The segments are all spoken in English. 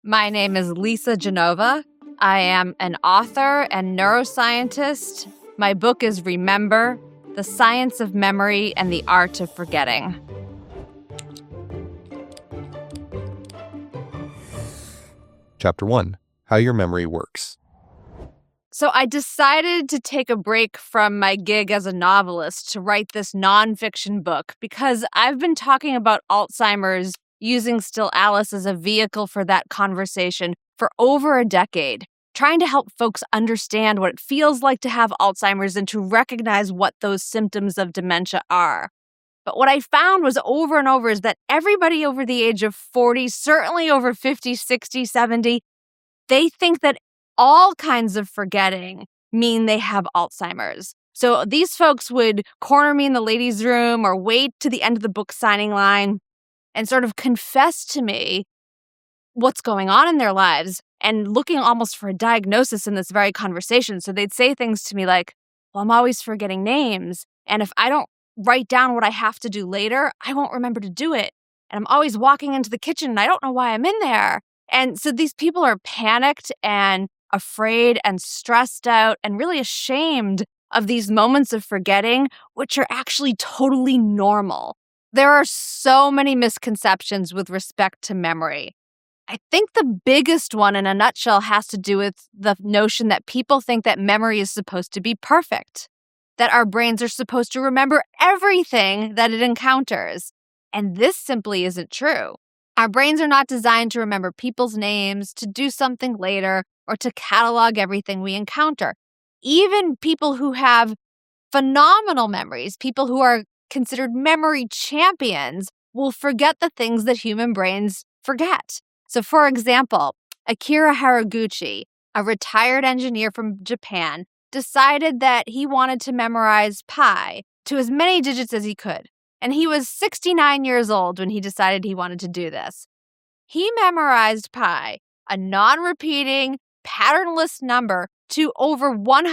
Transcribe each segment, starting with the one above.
My name is Lisa Genova. I am an author and neuroscientist. My book is Remember: The Science of Memory and the Art of Forgetting. Chapter 1: How Your Memory Works. So I decided to take a break from my gig as a novelist to write this nonfiction book because I've been talking about Alzheimer's using Still Alice as a vehicle for that conversation for over a decade, trying to help folks understand what it feels like to have Alzheimer's and to recognize what those symptoms of dementia are. But what I found was over and over is that everybody over the age of 40, certainly over 50, 60, 70, they think that all kinds of forgetting mean they have Alzheimer's. So these folks would corner me in the ladies' room or wait to the end of the book signing line and sort of confess to me what's going on in their lives and looking almost for a diagnosis in this very conversation. So they'd say things to me like, well, I'm always forgetting names. And if I don't write down what I have to do later, I won't remember to do it. And I'm always walking into the kitchen and I don't know why I'm in there. And so these people are panicked and afraid and stressed out and really ashamed of these moments of forgetting, which are actually totally normal. There are so many misconceptions with respect to memory. I think the biggest one in a nutshell has to do with the notion that people think that memory is supposed to be perfect, that our brains are supposed to remember everything that it encounters. And this simply isn't true. Our brains are not designed to remember people's names, to do something later, or to catalog everything we encounter. Even people who have phenomenal memories, people who are considered memory champions, will forget the things that human brains forget. So, for example, Akira Haraguchi, a retired engineer from Japan, decided that he wanted to memorize pi to as many digits as he could. And he was 69 years old when he decided he wanted to do this. He memorized pi, a non-repeating, patternless number, to over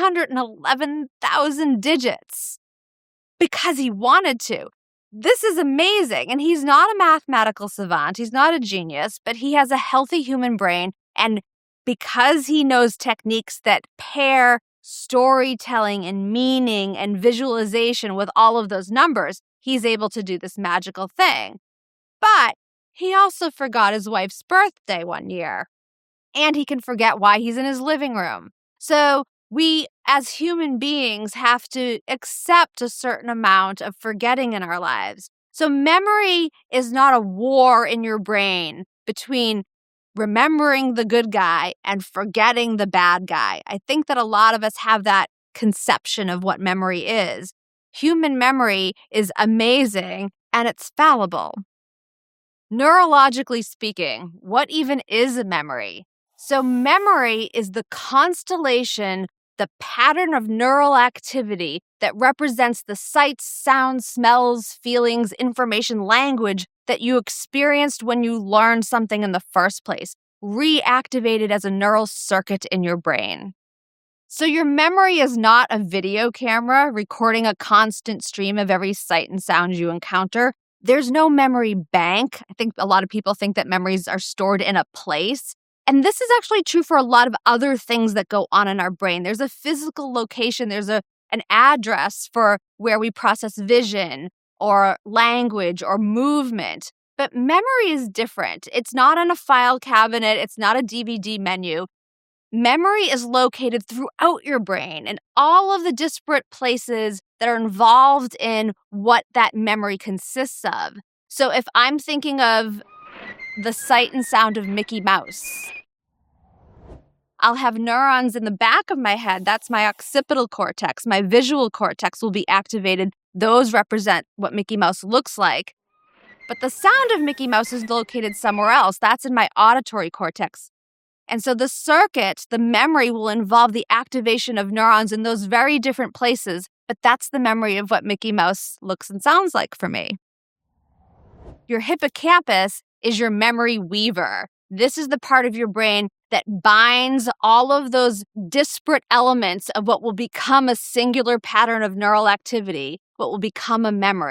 111,000 digits because he wanted to. This is amazing. And he's not a mathematical savant. He's not a genius, but he has a healthy human brain. And because he knows techniques that pair storytelling and meaning and visualization with all of those numbers, he's able to do this magical thing. But he also forgot his wife's birthday one year. And he can forget why he's in his living room. So we, as human beings, have to accept a certain amount of forgetting in our lives. So memory is not a war in your brain between remembering the good guy and forgetting the bad guy. I think that a lot of us have that conception of what memory is. Human memory is amazing and it's fallible. Neurologically speaking, what even is a memory? So memory is the constellation, the pattern of neural activity that represents the sights, sounds, smells, feelings, information, language that you experienced when you learned something in the first place, reactivated as a neural circuit in your brain. So your memory is not a video camera recording a constant stream of every sight and sound you encounter. There's no memory bank. I think a lot of people think that memories are stored in a place. And this is actually true for a lot of other things that go on in our brain. There's a physical location. There's an address for where we process vision or language or movement. But memory is different. It's not in a file cabinet. It's not a DVD menu. Memory is located throughout your brain and all of the disparate places that are involved in what that memory consists of. So if I'm thinking of the sight and sound of Mickey Mouse, I'll have neurons in the back of my head. That's my occipital cortex. My visual cortex will be activated. Those represent what Mickey Mouse looks like. But the sound of Mickey Mouse is located somewhere else. That's in my auditory cortex. And so the circuit, the memory, will involve the activation of neurons in those very different places. But that's the memory of what Mickey Mouse looks and sounds like for me. Your hippocampus is your memory weaver. This is the part of your brain that binds all of those disparate elements of what will become a singular pattern of neural activity, what will become a memory.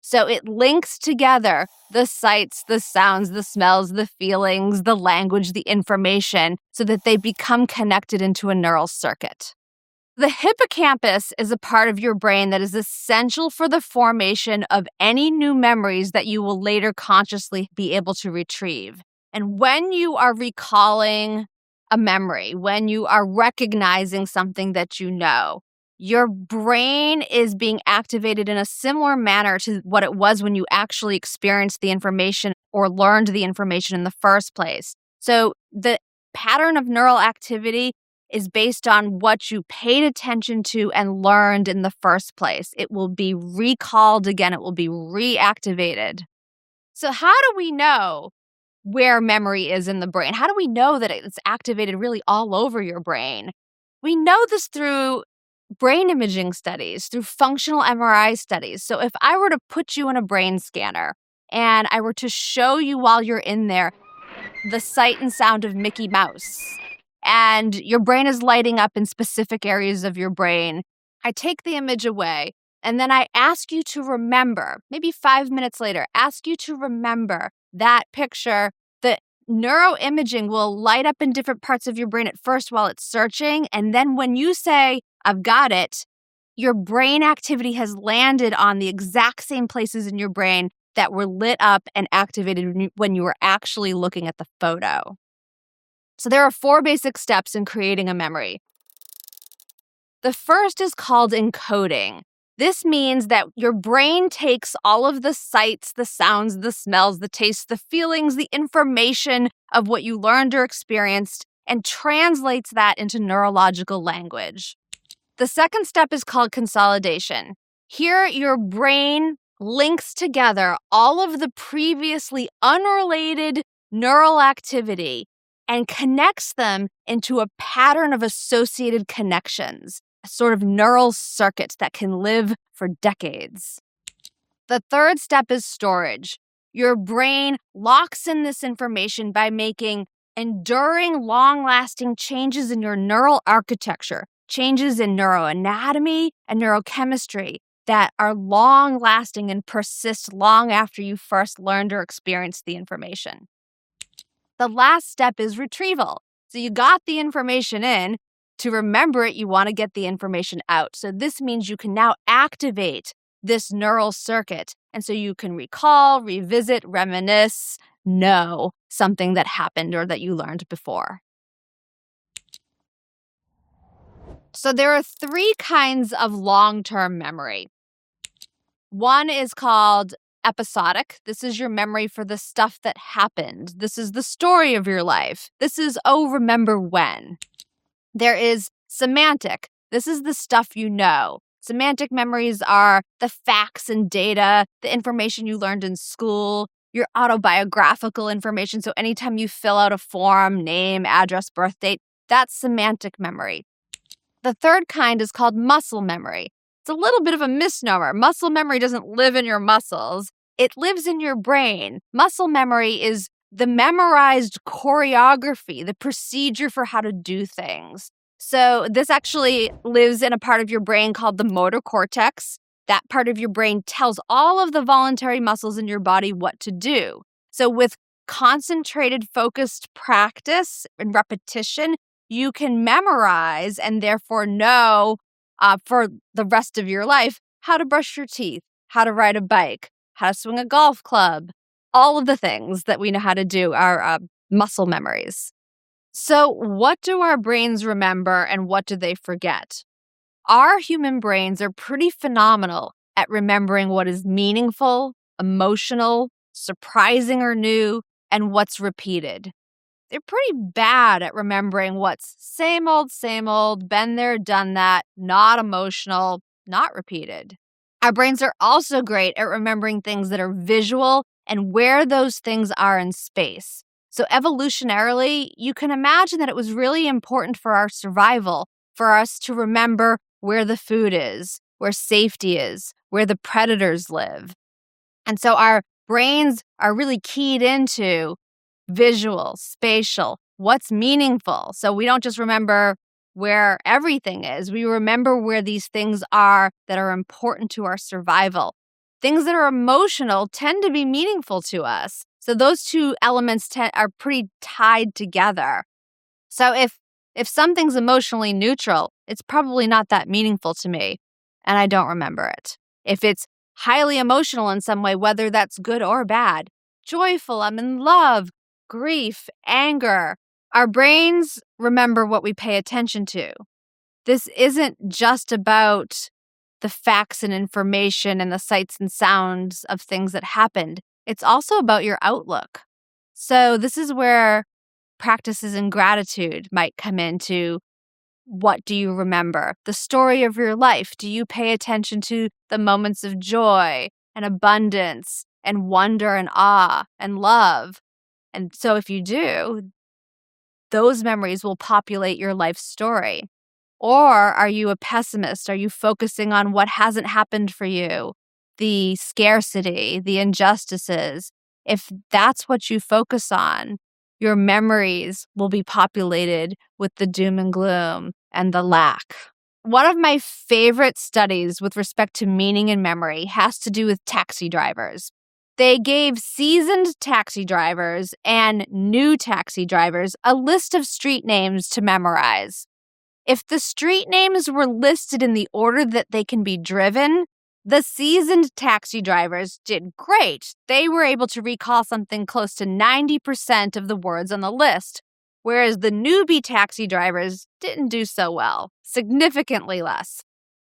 So it links together the sights, the sounds, the smells, the feelings, the language, the information, so that they become connected into a neural circuit. The hippocampus is a part of your brain that is essential for the formation of any new memories that you will later consciously be able to retrieve. And when you are recalling a memory, when you are recognizing something that you know, your brain is being activated in a similar manner to what it was when you actually experienced the information or learned the information in the first place. So the pattern of neural activity is based on what you paid attention to and learned in the first place. It will be recalled again. It will be reactivated. So how do we know where memory is in the brain? How do we know that it's activated really all over your brain? We know this through brain imaging studies, through functional MRI studies. So if I were to put you in a brain scanner and I were to show you while you're in there the sight and sound of Mickey Mouse, and your brain is lighting up in specific areas of your brain, I take the image away, and then I ask you to remember, maybe 5 minutes later, ask you to remember that picture. The neuroimaging will light up in different parts of your brain at first while it's searching, and then when you say, I've got it, your brain activity has landed on the exact same places in your brain that were lit up and activated when you were actually looking at the photo. So there are 4 basic steps in creating a memory. The first is called encoding. This means that your brain takes all of the sights, the sounds, the smells, the tastes, the feelings, the information of what you learned or experienced and translates that into neurological language. The second step is called consolidation. Here, your brain links together all of the previously unrelated neural activity and connects them into a pattern of associated connections, a sort of neural circuit that can live for decades. The third step is storage. Your brain locks in this information by making enduring, long-lasting changes in your neural architecture, changes in neuroanatomy and neurochemistry that are long-lasting and persist long after you first learned or experienced the information. The last step is retrieval. So you got the information in. To remember it, you want to get the information out. So this means you can now activate this neural circuit. And so you can recall, revisit, reminisce, know something that happened or that you learned before. So there are 3 kinds of long-term memory. One is called episodic. This is your memory for the stuff that happened. This is the story of your life. This is, oh, remember when. There is semantic. This is the stuff you know. Semantic memories are the facts and data, the information you learned in school, your autobiographical information. So anytime you fill out a form, name, address, birth date, that's semantic memory. The third kind is called muscle memory. It's a little bit of a misnomer. Muscle memory doesn't live in your muscles. It lives in your brain. Muscle memory is the memorized choreography, the procedure for how to do things. So this actually lives in a part of your brain called the motor cortex. That part of your brain tells all of the voluntary muscles in your body what to do. So with concentrated, focused practice and repetition, you can memorize and therefore know for the rest of your life how to brush your teeth, how to ride a bike, how to swing a golf club. All of the things that we know how to do are muscle memories. So what do our brains remember and what do they forget? Our human brains are pretty phenomenal at remembering what is meaningful, emotional, surprising or new, and what's repeated. They're pretty bad at remembering what's same old, been there, done that, not emotional, not repeated. Our brains are also great at remembering things that are visual and where those things are in space. So evolutionarily, you can imagine that it was really important for our survival for us to remember where the food is, where safety is, where the predators live. And so our brains are really keyed into visual, spatial, what's meaningful. So we don't just remember where everything is. We remember where these things are that are important to our survival. things that are emotional tend to be meaningful to us. So those two elements are pretty tied together. So if something's emotionally neutral, it's probably not that meaningful to me, and I don't remember it. If it's highly emotional in some way, whether that's good or bad, joyful, I'm in love, grief, anger, our brains remember what we pay attention to. This isn't just about the facts and information and the sights and sounds of things that happened. It's also about your outlook. So this is where practices in gratitude might come into what do you remember? The story of your life. Do you pay attention to the moments of joy and abundance and wonder and awe and love? And so if you do, those memories will populate your life story. Or are you a pessimist? Are you focusing on what hasn't happened for you? The scarcity, the injustices. If that's what you focus on, your memories will be populated with the doom and gloom and the lack. One of my favorite studies with respect to meaning and memory has to do with taxi drivers. They gave seasoned taxi drivers and new taxi drivers a list of street names to memorize. If the street names were listed in the order that they can be driven, the seasoned taxi drivers did great. They were able to recall something close to 90% of the words on the list, whereas the newbie taxi drivers didn't do so well, significantly less.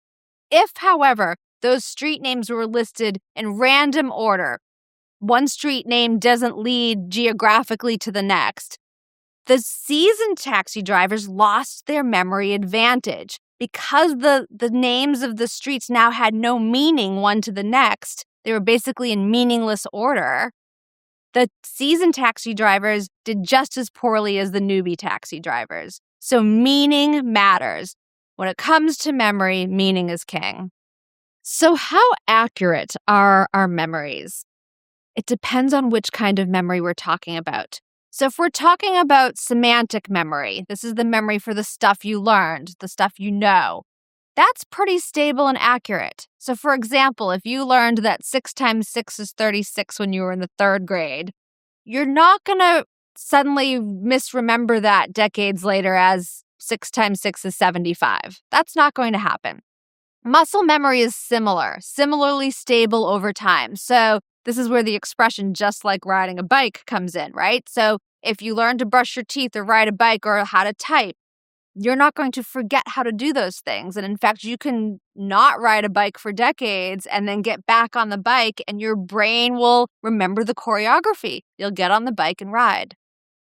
If, however, those street names were listed in random order, one street name doesn't lead geographically to the next, the seasoned taxi drivers lost their memory advantage. Because the names of the streets now had no meaning one to the next, they were basically in meaningless order, the seasoned taxi drivers did just as poorly as the newbie taxi drivers. So meaning matters. When it comes to memory, meaning is king. So how accurate are our memories? It depends on which kind of memory we're talking about. So if we're talking about semantic memory, this is the memory for the stuff you learned, the stuff you know, that's pretty stable and accurate. So for example, if you learned that 6 times 6 is 36 when you were in the 3rd grade, you're not going to suddenly misremember that decades later as 6 times 6 is 75. That's not going to happen. Muscle memory is similarly stable over time. So this is where the expression just like riding a bike comes in, right? So if you learn to brush your teeth or ride a bike or how to type, you're not going to forget how to do those things. And in fact, you can not ride a bike for decades and then get back on the bike and your brain will remember the choreography. You'll get on the bike and ride.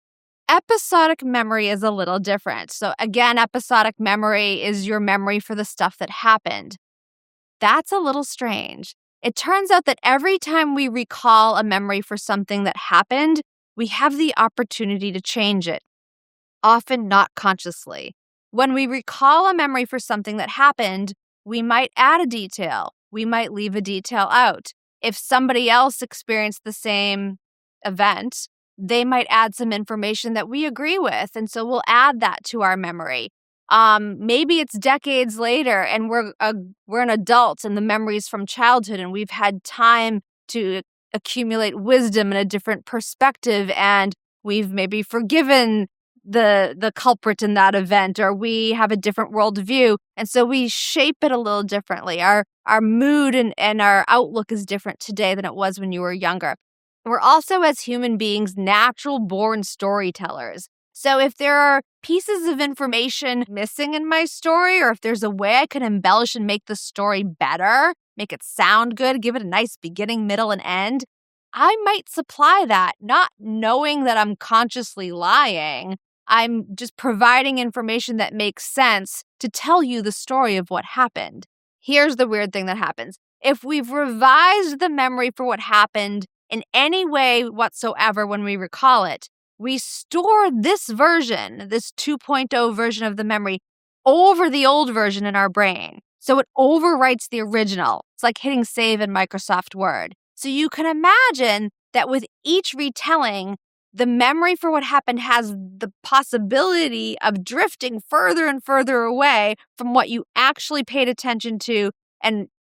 Episodic memory is a little different. So again, episodic memory is your memory for the stuff that happened. That's a little strange. It turns out that every time we recall a memory for something that happened, we have the opportunity to change it, often not consciously. When we recall a memory for something that happened, we might add a detail. We might leave a detail out. If somebody else experienced the same event, they might add some information that we agree with, and so we'll add that to our memory. Maybe it's decades later and we're an adult and the memories from childhood and we've had time to accumulate wisdom and a different perspective and we've maybe forgiven the culprit in that event, or we have a different worldview. And so we shape it a little differently. Our mood and our outlook is different today than it was when you were younger. We're also, as human beings, natural-born storytellers. So if there are pieces of information missing in my story, or if there's a way I can embellish and make the story better, make it sound good, give it a nice beginning, middle, and end, I might supply that, not knowing that I'm consciously lying. I'm just providing information that makes sense to tell you the story of what happened. Here's the weird thing that happens. If we've revised the memory for what happened in any way whatsoever when we recall it, we store this version, this 2.0 version of the memory, over the old version in our brain. So it overwrites the original. It's like hitting save in Microsoft Word. So you can imagine that with each retelling, the memory for what happened has the possibility of drifting further and further away from what you actually paid attention to and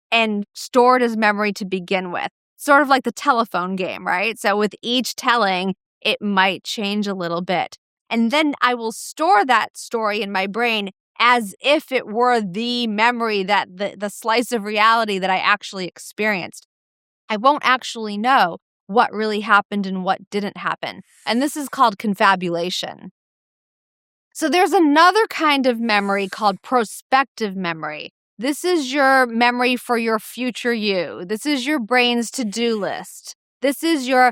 and stored as memory to begin with. Sort of like the telephone game, right? So with each telling, it might change a little bit. And then I will store that story in my brain as if it were the memory, that the slice of reality that I actually experienced. I won't actually know what really happened and what didn't happen. And this is called confabulation. So there's another kind of memory called prospective memory. This is your memory for your future you. This is your brain's to-do list. This is your,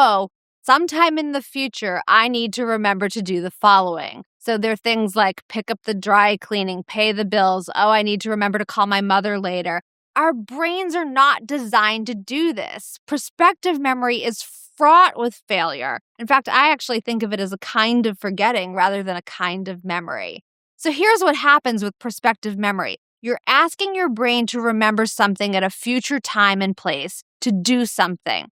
sometime in the future, I need to remember to do the following. So there are things like pick up the dry cleaning, pay the bills. I need to remember to call my mother later. Our brains are not designed to do this. Prospective memory is fraught with failure. In fact, I actually think of it as a kind of forgetting rather than a kind of memory. So here's what happens with prospective memory. You're asking your brain to remember something at a future time and place, to do something.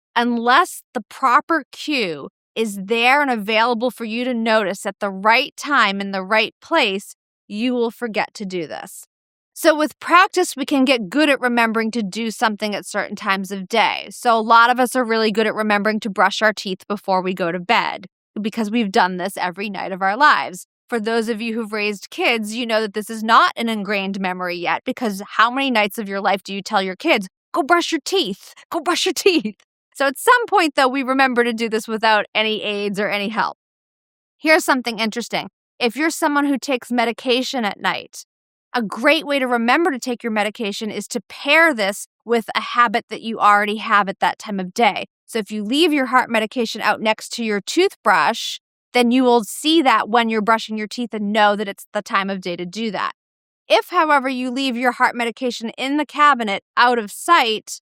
Unless the proper cue is there and available for you to notice at the right time in the right place, you will forget to do this. So with practice, we can get good at remembering to do something at certain times of day. So a lot of us are really good at remembering to brush our teeth before we go to bed because we've done this every night of our lives. For those of you who've raised kids, you know that this is not an ingrained memory yet, because how many nights of your life do you tell your kids, go brush your teeth, go brush your teeth? So at some point, though, we remember to do this without any aids or any help. Here's something interesting. If you're someone who takes medication at night, a great way to remember to take your medication is to pair this with a habit that you already have at that time of day. So if you leave your heart medication out next to your toothbrush, then you will see that when you're brushing your teeth and know that it's the time of day to do that. If, however, you leave your heart medication in the cabinet out of sight,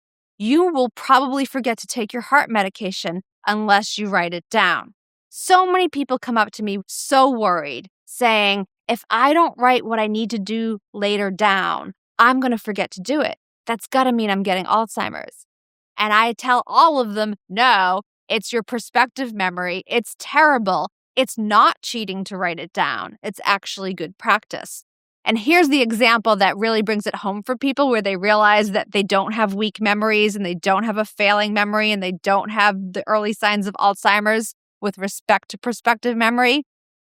you will probably forget to take your heart medication unless you write it down. So many people come up to me so worried, saying, if I don't write what I need to do later down, I'm going to forget to do it. That's got to mean I'm getting Alzheimer's. And I tell all of them, no, it's your prospective memory. It's terrible. It's not cheating to write it down. It's actually good practice. And here's the example that really brings it home for people, where they realize that they don't have weak memories and they don't have a failing memory and they don't have the early signs of Alzheimer's with respect to prospective memory.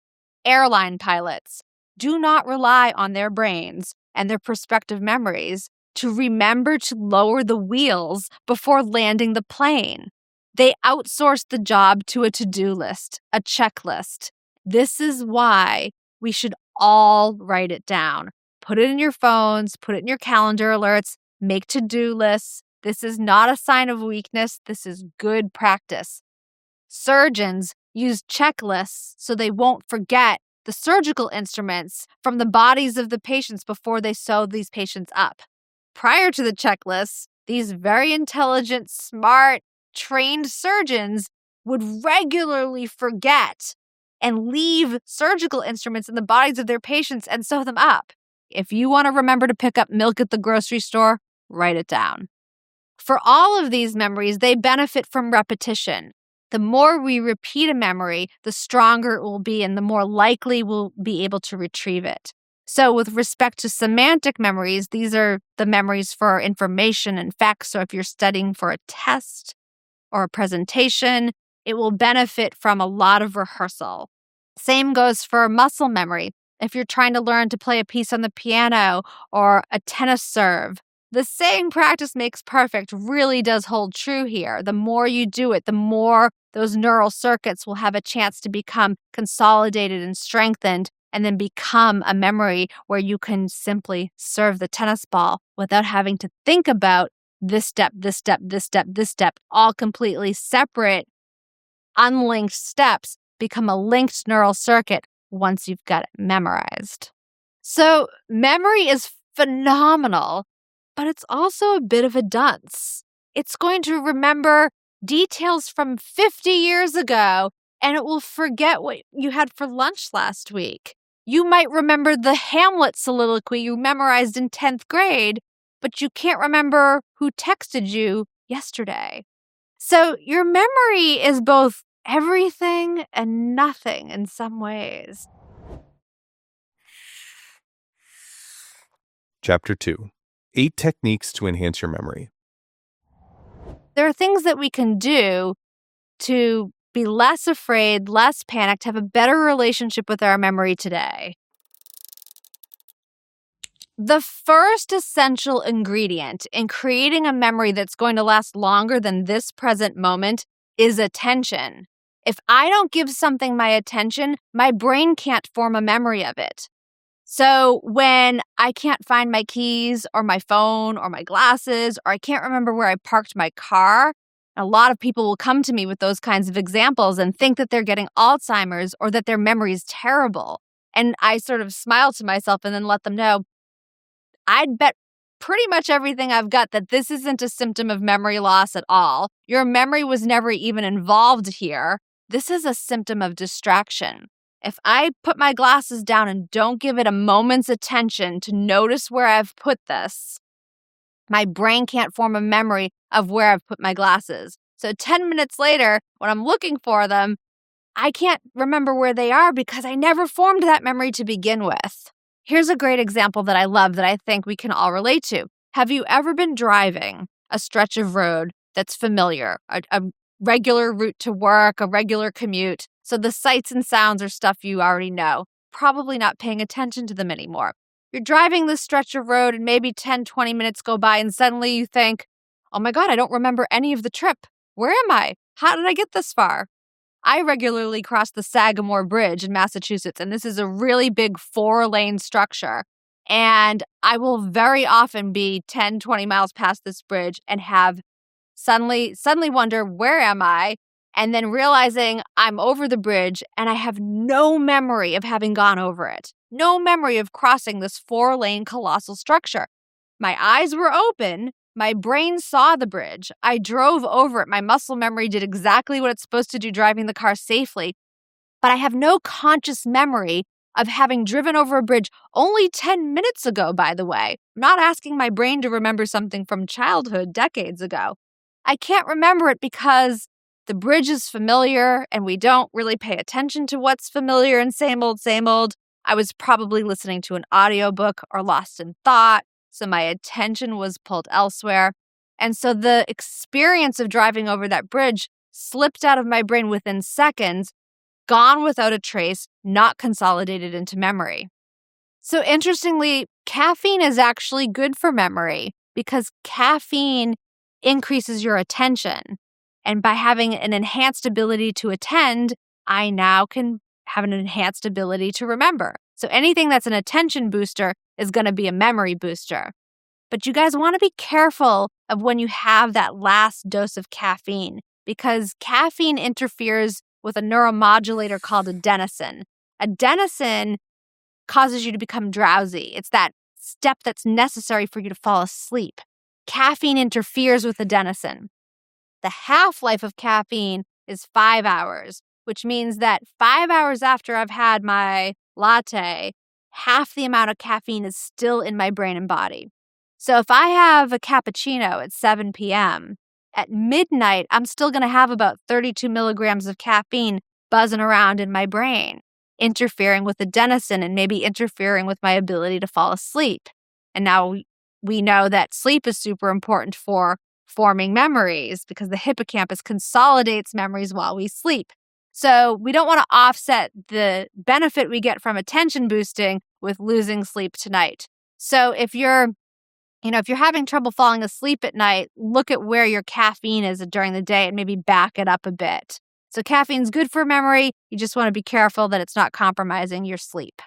Airline pilots do not rely on their brains and their prospective memories to remember to lower the wheels before landing the plane. They outsource the job to a to-do list, a checklist. This is why we should all write it down. Put it in your phones, put it in your calendar alerts, make to-do lists. This is not a sign of weakness. This is good practice. Surgeons use checklists so they won't forget the surgical instruments from the bodies of the patients before they sew these patients up. Prior to the checklists, these very intelligent, smart, trained surgeons would regularly forget and leave surgical instruments in the bodies of their patients and sew them up. If you want to remember to pick up milk at the grocery store, write it down. For all of these memories, they benefit from repetition. The more we repeat a memory, the stronger it will be and the more likely we'll be able to retrieve it. So with respect to semantic memories, these are the memories for information and facts. So if you're studying for a test or a presentation, it will benefit from a lot of rehearsal. Same goes for muscle memory. If you're trying to learn to play a piece on the piano or a tennis serve, the saying practice makes perfect really does hold true here. The more you do it, the more those neural circuits will have a chance to become consolidated and strengthened and then become a memory where you can simply serve the tennis ball without having to think about this step, this step, this step, this step, all completely separate, unlinked steps become a linked neural circuit once you've got it memorized. So memory is phenomenal, but it's also a bit of a dunce. It's going to remember details from 50 years ago, and it will forget what you had for lunch last week. You might remember the Hamlet soliloquy you memorized in 10th grade, but you can't remember who texted you yesterday. So your memory is both everything and nothing in some ways. Chapter 2. 8 techniques to enhance your memory. There are things that we can do to be less afraid, less panicked, have a better relationship with our memory today. The first essential ingredient in creating a memory that's going to last longer than this present moment is attention. If I don't give something my attention, my brain can't form a memory of it. So when I can't find my keys or my phone or my glasses, or I can't remember where I parked my car, a lot of people will come to me with those kinds of examples and think that they're getting Alzheimer's or that their memory is terrible. And I sort of smile to myself and then let them know, I'd bet pretty much everything I've got that this isn't a symptom of memory loss at all. Your memory was never even involved here. This is a symptom of distraction. If I put my glasses down and don't give it a moment's attention to notice where I've put this, my brain can't form a memory of where I've put my glasses. So 10 minutes later, when I'm looking for them, I can't remember where they are because I never formed that memory to begin with. Here's a great example that I love that I think we can all relate to. Have you ever been driving a stretch of road that's familiar, a regular route to work, a regular commute? So the sights and sounds are stuff you already know, probably not paying attention to them anymore. You're driving this stretch of road and maybe 10, 20 minutes go by and suddenly you think, oh my God, I don't remember any of the trip. Where am I? How did I get this far? I regularly cross the Sagamore Bridge in Massachusetts, and this is a really big 4-lane structure. And I will very often be 10, 20 miles past this bridge and have suddenly wonder, where am I? And then realizing I'm over the bridge and I have no memory of having gone over it. No memory of crossing this 4-lane colossal structure. My eyes were open. My brain saw the bridge. I drove over it. My muscle memory did exactly what it's supposed to do, driving the car safely. But I have no conscious memory of having driven over a bridge only 10 minutes ago, by the way. I'm not asking my brain to remember something from childhood decades ago. I can't remember it because the bridge is familiar and we don't really pay attention to what's familiar and same old, same old. I was probably listening to an audiobook or lost in thought, so my attention was pulled elsewhere. And so the experience of driving over that bridge slipped out of my brain within seconds, gone without a trace, not consolidated into memory. So interestingly, caffeine is actually good for memory because caffeine increases your attention. And by having an enhanced ability to attend, I now can have an enhanced ability to remember. So anything that's an attention booster is going to be a memory booster. But you guys want to be careful of when you have that last dose of caffeine because caffeine interferes with a neuromodulator called adenosine. Adenosine causes you to become drowsy. It's that step that's necessary for you to fall asleep. Caffeine interferes with adenosine. The half-life of caffeine is 5 hours, which means that 5 hours after I've had my latte, half the amount of caffeine is still in my brain and body. So if I have a cappuccino at 7 p.m., at midnight, I'm still going to have about 32 milligrams of caffeine buzzing around in my brain, interfering with adenosine and maybe interfering with my ability to fall asleep. And now we know that sleep is super important for forming memories because the hippocampus consolidates memories while we sleep. So we don't want to offset the benefit we get from attention boosting with losing sleep tonight. So if you're having trouble falling asleep at night, look at where your caffeine is during the day and maybe back it up a bit. So caffeine's good for memory. You just want to be careful that it's not compromising your sleep.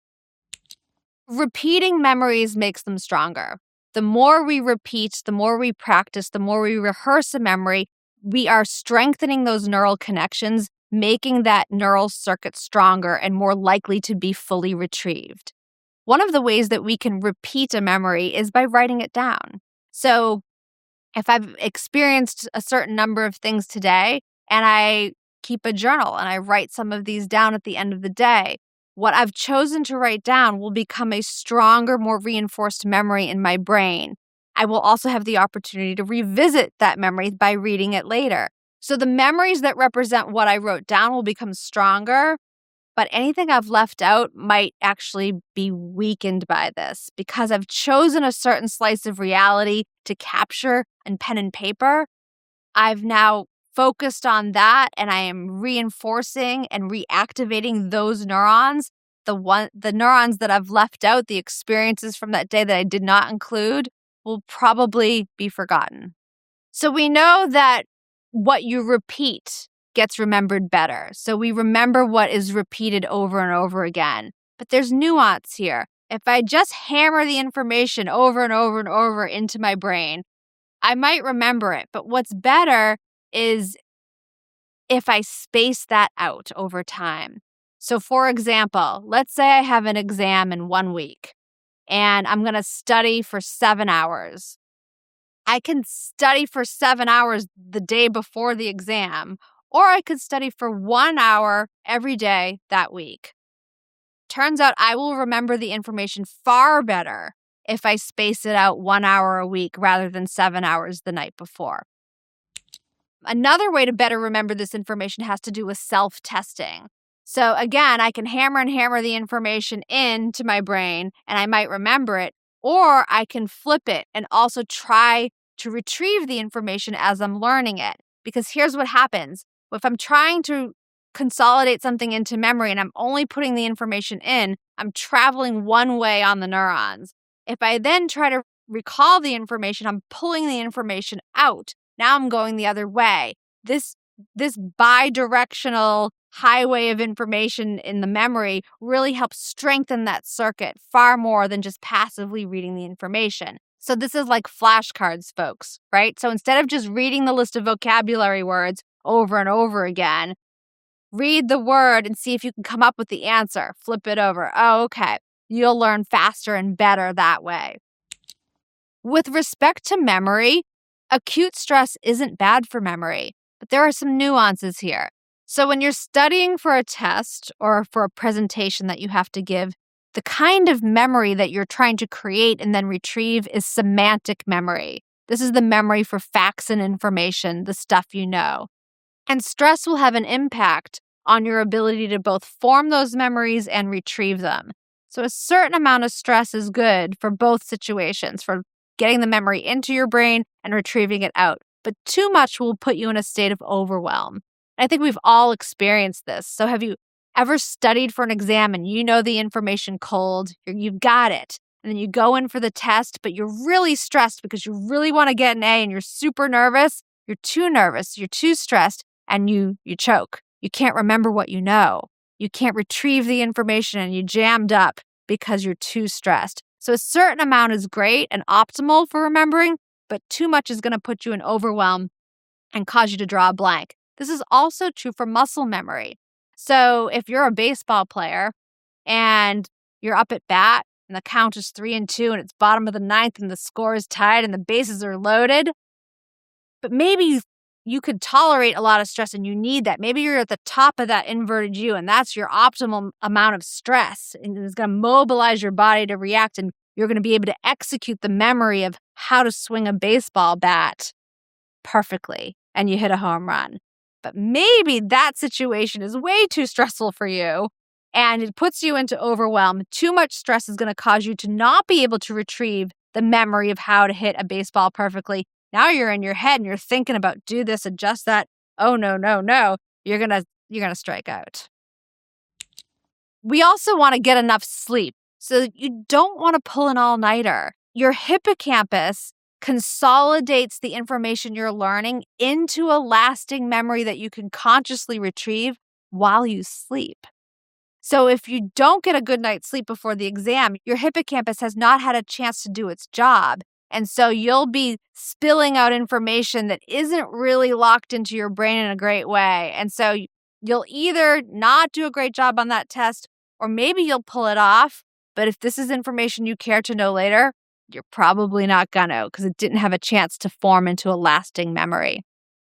Repeating memories makes them stronger. The more we repeat, the more we practice, the more we rehearse a memory, we are strengthening those neural connections, making that neural circuit stronger and more likely to be fully retrieved. One of the ways that we can repeat a memory is by writing it down. So if I've experienced a certain number of things today and I keep a journal and I write some of these down at the end of the day, what I've chosen to write down will become a stronger, more reinforced memory in my brain. I will also have the opportunity to revisit that memory by reading it later. So the memories that represent what I wrote down will become stronger, but anything I've left out might actually be weakened by this because I've chosen a certain slice of reality to capture in pen and paper. I've now focused on that, and I am reinforcing and reactivating those neurons. The neurons that I've left out, the experiences from that day that I did not include, will probably be forgotten. So we know that what you repeat gets remembered better. So we remember what is repeated over and over again. But there's nuance here. If I just hammer the information over and over and over into my brain, I might remember it. But what's better is if I space that out over time. So for example, let's say I have an exam in 1 week and I'm going to study for 7 hours. I can study for 7 hours the day before the exam, or I could study for 1 hour every day that week. Turns out I will remember the information far better if I space it out 1 hour a week rather than 7 hours the night before. Another way to better remember this information has to do with self-testing. So again, I can hammer and hammer the information into my brain and I might remember it, or I can flip it and also try to retrieve the information as I'm learning it. Because here's what happens. If I'm trying to consolidate something into memory and I'm only putting the information in, I'm traveling one way on the neurons. If I then try to recall the information, I'm pulling the information out. Now I'm going the other way. This bi-directional highway of information in the memory really helps strengthen that circuit far more than just passively reading the information. So this is like flashcards, folks, right? So instead of just reading the list of vocabulary words over and over again, read the word and see if you can come up with the answer. Flip it over. Oh, okay. You'll learn faster and better that way. With respect to memory, acute stress isn't bad for memory, but there are some nuances here. So when you're studying for a test or for a presentation that you have to give, the kind of memory that you're trying to create and then retrieve is semantic memory. This is the memory for facts and information, the stuff you know. And stress will have an impact on your ability to both form those memories and retrieve them. So a certain amount of stress is good for both situations, for getting the memory into your brain and retrieving it out. But too much will put you in a state of overwhelm. I think we've all experienced this. So have you ever studied for an exam and you know the information cold? You've got it. And then you go in for the test, but you're really stressed because you really want to get an A and you're super nervous. You're too nervous. You're too stressed and you choke. You can't remember what you know. You can't retrieve the information and you jammed up because you're too stressed. So a certain amount is great and optimal for remembering, but too much is going to put you in overwhelm and cause you to draw a blank. This is also true for muscle memory. So if you're a baseball player and you're up at bat and the count is 3-2 and it's bottom of the ninth and the score is tied and the bases are loaded, but maybe you could tolerate a lot of stress and you need that. Maybe you're at the top of that inverted U and that's your optimal amount of stress and it's going to mobilize your body to react and you're going to be able to execute the memory of how to swing a baseball bat perfectly and you hit a home run. But maybe that situation is way too stressful for you and it puts you into overwhelm. Too much stress is going to cause you to not be able to retrieve the memory of how to hit a baseball perfectly. Now you're in your head and you're thinking about do this, adjust that. Oh, no. You're going to strike out. We also want to get enough sleep. So you don't want to pull an all-nighter. Your hippocampus consolidates the information you're learning into a lasting memory that you can consciously retrieve while you sleep. So if you don't get a good night's sleep before the exam, your hippocampus has not had a chance to do its job. And so you'll be spilling out information that isn't really locked into your brain in a great way. And so you'll either not do a great job on that test, or maybe you'll pull it off. But if this is information you care to know later, you're probably not gonna, because it didn't have a chance to form into a lasting memory.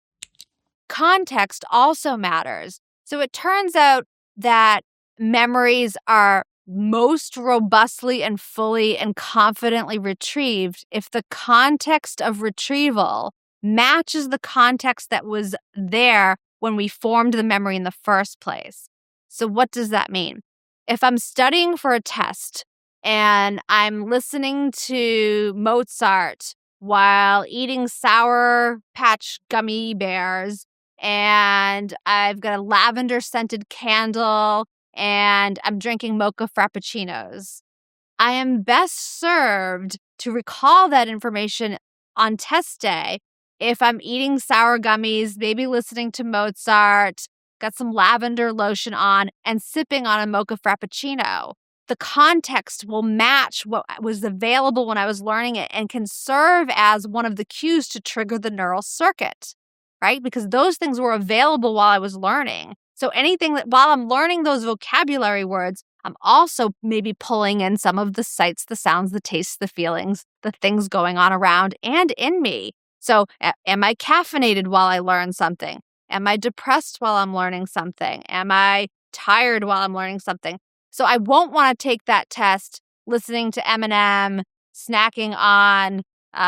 Context also matters. So it turns out that memories are most robustly and fully and confidently retrieved if the context of retrieval matches the context that was there when we formed the memory in the first place. So what does that mean? If I'm studying for a test and I'm listening to Mozart while eating Sour Patch gummy bears, and I've got a lavender scented candle, and I'm drinking mocha frappuccinos, I am best served to recall that information on test day if I'm eating sour gummies, maybe listening to Mozart, got some lavender lotion on, and sipping on a mocha frappuccino. The context will match what was available when I was learning it and can serve as one of the cues to trigger the neural circuit, right? Because those things were available while I was learning. So anything that while I'm learning those vocabulary words, I'm also maybe pulling in some of the sights, the sounds, the tastes, the feelings, the things going on around and in me. So am I caffeinated while I learn something? Am I depressed while I'm learning something? Am I tired while I'm learning something? So I won't want to take that test listening to Eminem, snacking on,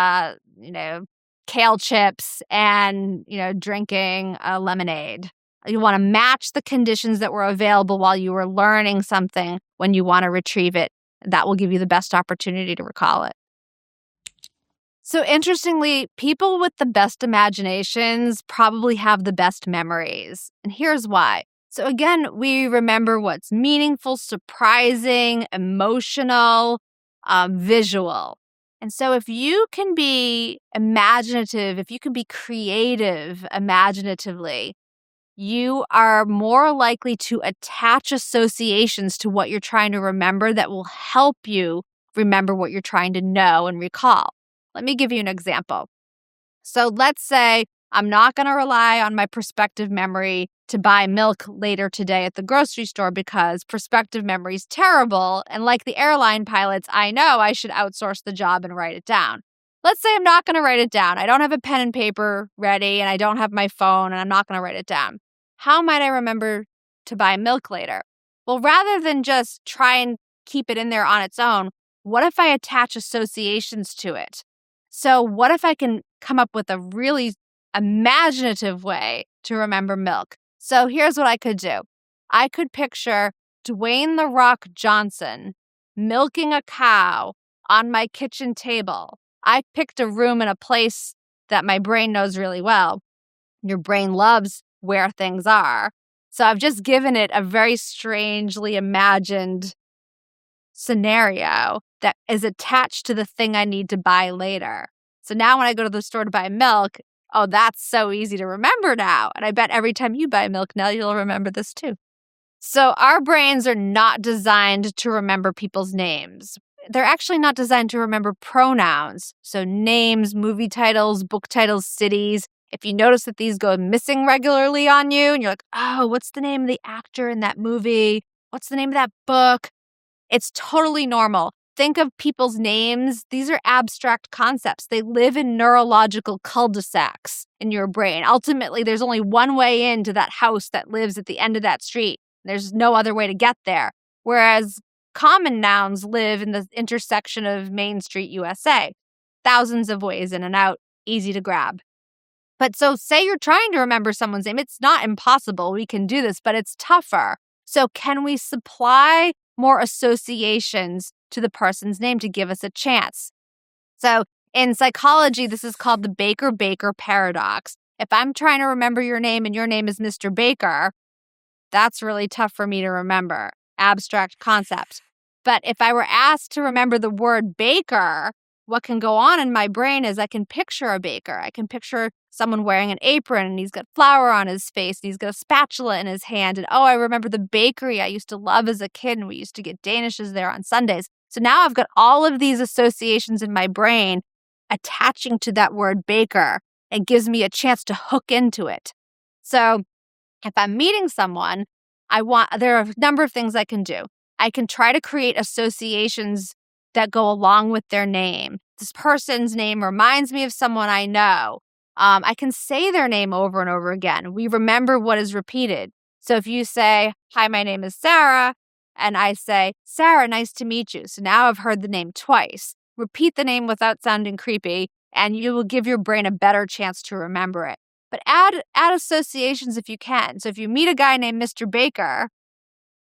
kale chips and, drinking a lemonade. You want to match the conditions that were available while you were learning something when you want to retrieve it. That will give you the best opportunity to recall it. So interestingly, people with the best imaginations probably have the best memories. And here's why. So again, we remember what's meaningful, surprising, emotional, visual. And so if you can be imaginative, if you can be creative imaginatively, you are more likely to attach associations to what you're trying to remember that will help you remember what you're trying to know and recall. Let me give you an example. So let's say I'm not going to rely on my perspective memory to buy milk later today at the grocery store because perspective memory is terrible. And like the airline pilots, I know I should outsource the job and write it down. Let's say I'm not going to write it down. I don't have a pen and paper ready and I don't have my phone and I'm not going to write it down. How might I remember to buy milk later? Well, rather than just try and keep it in there on its own, what if I attach associations to it? So what if I can come up with a really imaginative way to remember milk? So here's what I could do. I could picture Dwayne "The Rock" Johnson milking a cow on my kitchen table. I picked a room and a place that my brain knows really well. Your brain loves where things are. So I've just given it a very strangely imagined scenario that is attached to the thing I need to buy later. So now when I go to the store to buy milk, oh, that's so easy to remember now. And I bet every time you buy milk now, you'll remember this too. So our brains are not designed to remember people's names. They're actually not designed to remember pronouns. So names, movie titles, book titles, cities. If you notice that these go missing regularly on you and you're like, oh, what's the name of the actor in that movie? What's the name of that book? It's totally normal. Think of people's names. These are abstract concepts. They live in neurological cul-de-sacs in your brain. Ultimately, there's only one way into that house that lives at the end of that street. There's no other way to get there. Whereas common nouns live in the intersection of Main Street, USA. Thousands of ways in and out, easy to grab. But so say you're trying to remember someone's name. It's not impossible. We can do this, but it's tougher. So can we supply more associations to the person's name to give us a chance? So in psychology, this is called the Baker-Baker paradox. If I'm trying to remember your name and your name is Mr. Baker, that's really tough for me to remember. Abstract concept. But if I were asked to remember the word baker, what can go on in my brain is I can picture a baker. I can picture someone wearing an apron and he's got flour on his face and he's got a spatula in his hand. And oh, I remember the bakery I used to love as a kid and we used to get Danishes there on Sundays. So now I've got all of these associations in my brain attaching to that word baker. It gives me a chance to hook into it. So if I'm meeting someone, there are a number of things I can do. I can try to create associations that go along with their name. This person's name reminds me of someone I know. I can say their name over and over again. We remember what is repeated. So if you say, hi, my name is Sarah, and I say, Sarah, nice to meet you. So now I've heard the name twice. Repeat the name without sounding creepy, and you will give your brain a better chance to remember it. But add associations if you can. So if you meet a guy named Mr. Baker,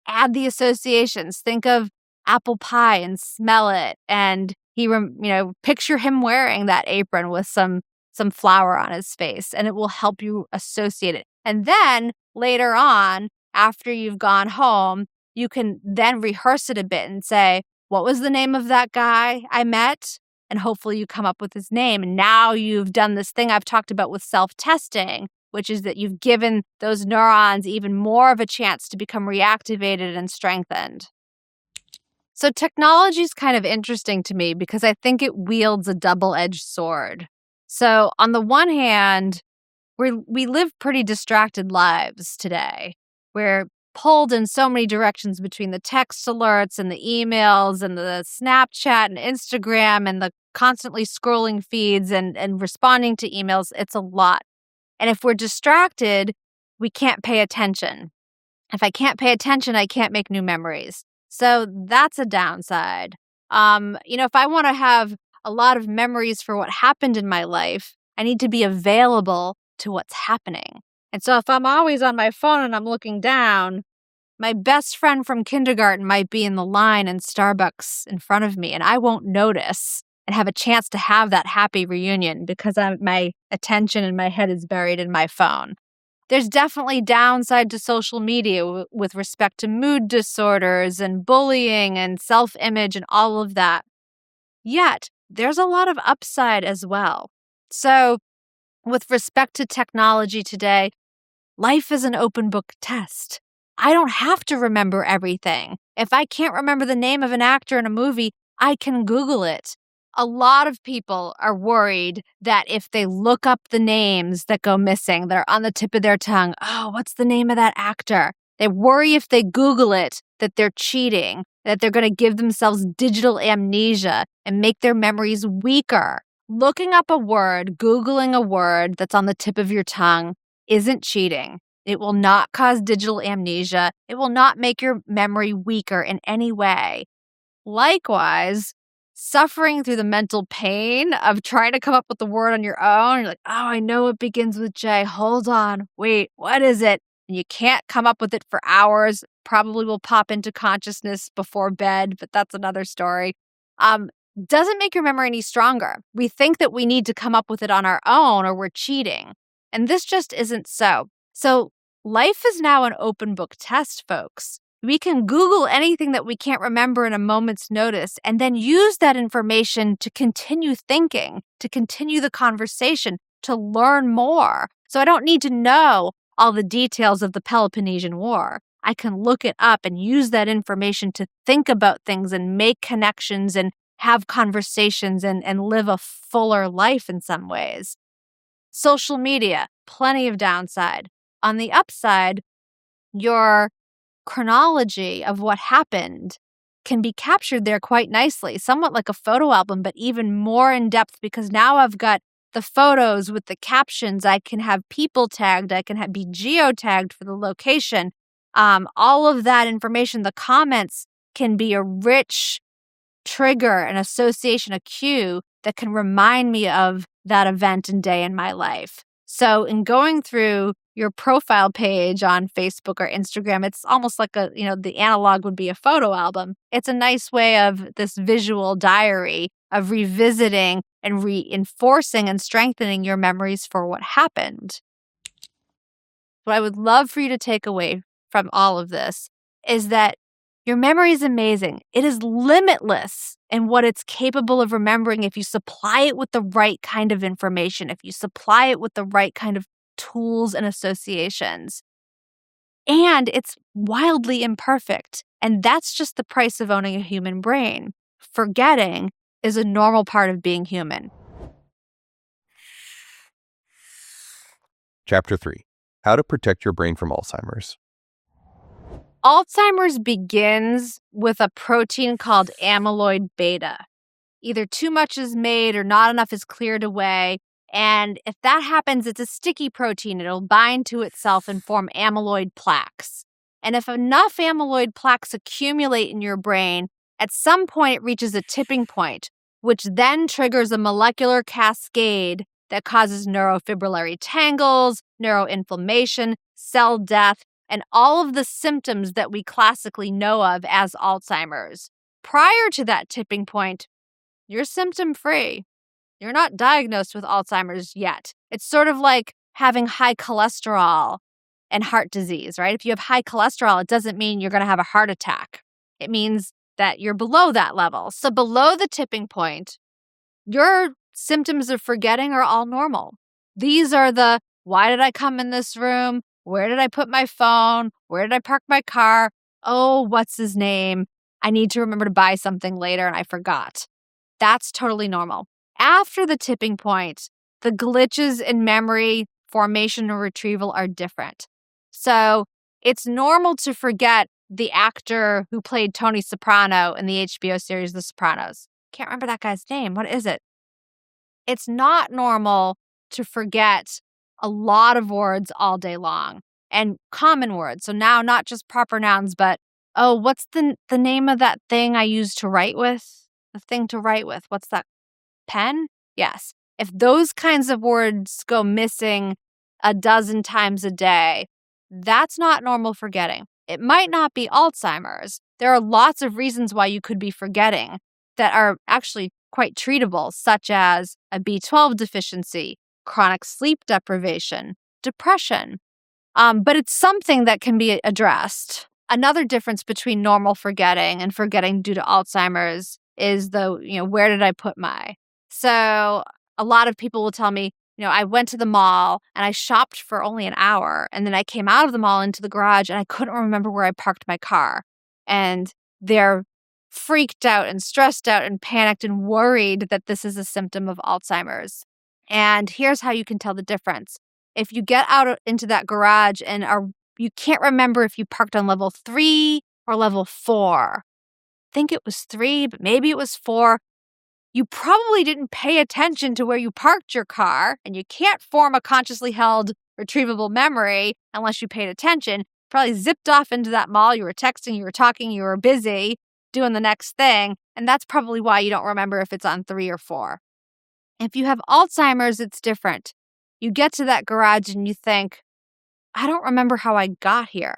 add the associations. Think of apple pie and smell it. And picture him wearing that apron with some flour on his face, and it will help you associate it. And then later on, after you've gone home, you can then rehearse it a bit and say, what was the name of that guy I met? And hopefully you come up with his name. And now you've done this thing I've talked about with self-testing, which is that you've given those neurons even more of a chance to become reactivated and strengthened. So technology is kind of interesting to me because I think it wields a double-edged sword. So on the one hand, we live pretty distracted lives today. We're pulled in so many directions between the text alerts and the emails and the Snapchat and Instagram and the constantly scrolling feeds and responding to emails. It's a lot. And if we're distracted, we can't pay attention. If I can't pay attention, I can't make new memories. So that's a downside. If I want to have a lot of memories for what happened in my life, I need to be available to what's happening. And so if I'm always on my phone and I'm looking down, my best friend from kindergarten might be in the line in Starbucks in front of me, and I won't notice and have a chance to have that happy reunion because my attention and my head is buried in my phone. There's definitely downside to social media with respect to mood disorders and bullying and self-image and all of that. Yet, there's a lot of upside as well. So, with respect to technology today, life is an open book test. I don't have to remember everything. If I can't remember the name of an actor in a movie, I can Google it. A lot of people are worried that if they look up the names that go missing, that are on the tip of their tongue, oh, what's the name of that actor? They worry if they Google it that they're cheating, that they're going to give themselves digital amnesia and make their memories weaker. Looking up a word, Googling a word that's on the tip of your tongue isn't cheating. It will not cause digital amnesia. It will not make your memory weaker in any way. Likewise, suffering through the mental pain of trying to come up with the word on your own. You're like, oh, I know it begins with J. Hold on. Wait, what is it? And you can't come up with it for hours. Probably will pop into consciousness before bed, but that's another story. Doesn't make your memory any stronger. We think that we need to come up with it on our own or we're cheating. And this just isn't so. So life is now an open book test, folks. We can Google anything that we can't remember in a moment's notice and then use that information to continue thinking, to continue the conversation, to learn more. So I don't need to know all the details of the Peloponnesian War. I can look it up and use that information to think about things and make connections and have conversations and live a fuller life in some ways. Social media, plenty of downside. On the upside, your chronology of what happened can be captured there quite nicely, somewhat like a photo album, but even more in depth because now I've got the photos with the captions. I can have people tagged. I can be geotagged for the location. All of that information, the comments can be a rich trigger, an association, a cue that can remind me of that event and day in my life. So in going through your profile page on Facebook or Instagram, it's almost like the analog would be a photo album. It's a nice way of this visual diary of revisiting and reinforcing and strengthening your memories for what happened. What I would love for you to take away from all of this is that your memory is amazing. It is limitless in what it's capable of remembering if you supply it with the right kind of information, if you supply it with the right kind of tools and associations. And it's wildly imperfect. And that's just the price of owning a human brain. Forgetting is a normal part of being human. Chapter 3. How to protect your brain from Alzheimer's. Alzheimer's begins with a protein called amyloid beta. Either too much is made or not enough is cleared away. And if that happens, it's a sticky protein. It'll bind to itself and form amyloid plaques. And if enough amyloid plaques accumulate in your brain, at some point it reaches a tipping point, which then triggers a molecular cascade that causes neurofibrillary tangles, neuroinflammation, cell death, and all of the symptoms that we classically know of as Alzheimer's. Prior to that tipping point, you're symptom-free. You're not diagnosed with Alzheimer's yet. It's sort of like having high cholesterol and heart disease, right? If you have high cholesterol, it doesn't mean you're going to have a heart attack. It means that you're below that level. So below the tipping point, your symptoms of forgetting are all normal. These are the, why did I come in this room? Where did I put my phone? Where did I park my car? Oh, what's his name? I need to remember to buy something later and I forgot. That's totally normal. After the tipping point, the glitches in memory formation and retrieval are different. So it's normal to forget the actor who played Tony Soprano in the HBO series The Sopranos. Can't remember that guy's name. What is it? It's not normal to forget a lot of words all day long and common words. So now not just proper nouns, but, oh, what's the name of that thing I use to write with? The thing to write with. What's that? Pen? Yes. If those kinds of words go missing a dozen times a day, that's not normal forgetting. It might not be Alzheimer's. There are lots of reasons why you could be forgetting that are actually quite treatable, such as a B12 deficiency, chronic sleep deprivation, depression. But it's something that can be addressed. Another difference between normal forgetting and forgetting due to Alzheimer's is where did I put my? So a lot of people will tell me, I went to the mall and I shopped for only an hour. And then I came out of the mall into the garage and I couldn't remember where I parked my car. And they're freaked out and stressed out and panicked and worried that this is a symptom of Alzheimer's. And here's how you can tell the difference. If you get out into that garage and you can't remember if you parked on level 3 or level 4. I think it was 3, but maybe it was 4. You probably didn't pay attention to where you parked your car, and you can't form a consciously held retrievable memory unless you paid attention. Probably zipped off into that mall. You were texting, you were talking, you were busy doing the next thing, and that's probably why you don't remember if it's on 3 or 4. If you have Alzheimer's, it's different. You get to that garage and you think, I don't remember how I got here.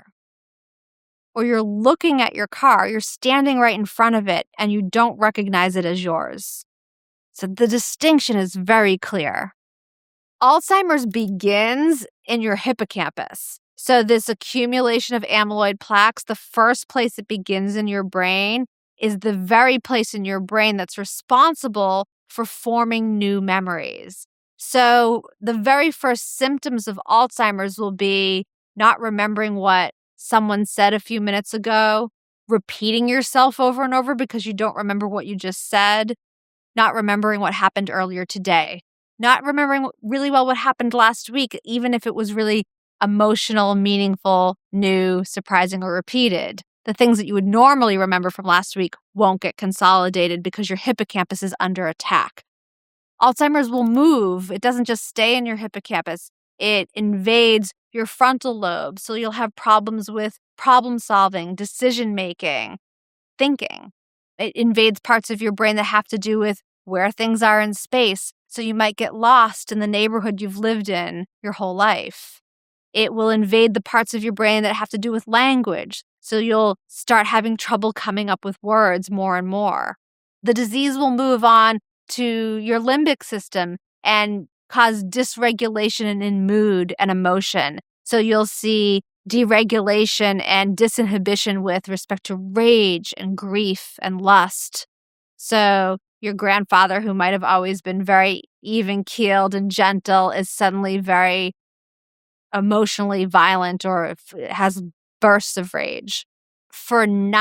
Or you're looking at your car, you're standing right in front of it, and you don't recognize it as yours. So the distinction is very clear. Alzheimer's begins in your hippocampus. So this accumulation of amyloid plaques, the first place it begins in your brain is the very place in your brain that's responsible for forming new memories. So the very first symptoms of Alzheimer's will be not remembering what someone said a few minutes ago, repeating yourself over and over because you don't remember what you just said, not remembering what happened earlier today, not remembering really well what happened last week, even if it was really emotional, meaningful, new, surprising, or repeated. The things that you would normally remember from last week won't get consolidated because your hippocampus is under attack. Alzheimer's will move. It doesn't just stay in your hippocampus. It invades your frontal lobe. So you'll have problems with problem solving, decision making, thinking. It invades parts of your brain that have to do with where things are in space. So you might get lost in the neighborhood you've lived in your whole life. It will invade the parts of your brain that have to do with language. So you'll start having trouble coming up with words more and more. The disease will move on to your limbic system and cause dysregulation in mood and emotion. So you'll see deregulation and disinhibition with respect to rage and grief and lust. So your grandfather, who might have always been very even-keeled and gentle, is suddenly very emotionally violent or has bursts of rage. For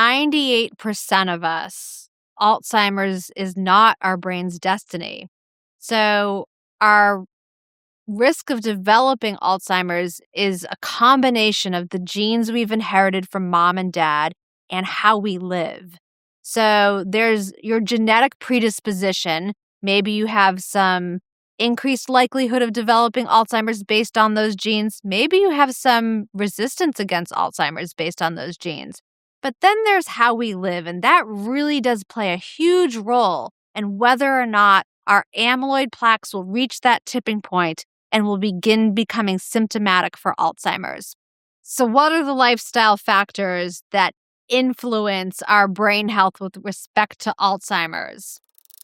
98% of us, Alzheimer's is not our brain's destiny. So our risk of developing Alzheimer's is a combination of the genes we've inherited from mom and dad and how we live. So there's your genetic predisposition. Maybe you have some increased likelihood of developing Alzheimer's based on those genes. Maybe you have some resistance against Alzheimer's based on those genes. But then there's how we live, and that really does play a huge role in whether or not our amyloid plaques will reach that tipping point and will begin becoming symptomatic for Alzheimer's. So what are the lifestyle factors that influence our brain health with respect to Alzheimer's?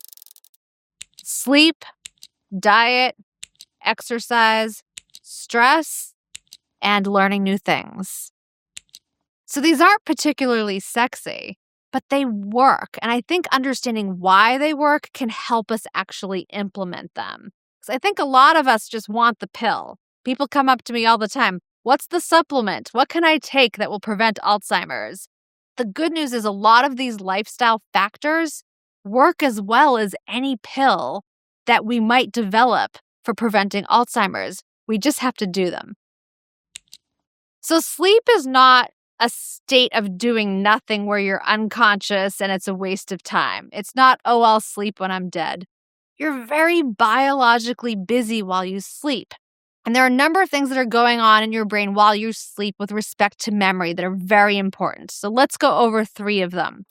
Sleep, diet, exercise, stress, and learning new things. So these aren't particularly sexy, but they work. And I think understanding why they work can help us actually implement them. Because I think a lot of us just want the pill. People come up to me all the time. What's the supplement? What can I take that will prevent Alzheimer's? The good news is a lot of these lifestyle factors work as well as any pill that we might develop for preventing Alzheimer's. We just have to do them. So sleep is not a state of doing nothing where you're unconscious and it's a waste of time. It's not, oh, I'll sleep when I'm dead. You're very biologically busy while you sleep. And there are a number of things that are going on in your brain while you sleep with respect to memory that are very important. So let's go over 3 of them.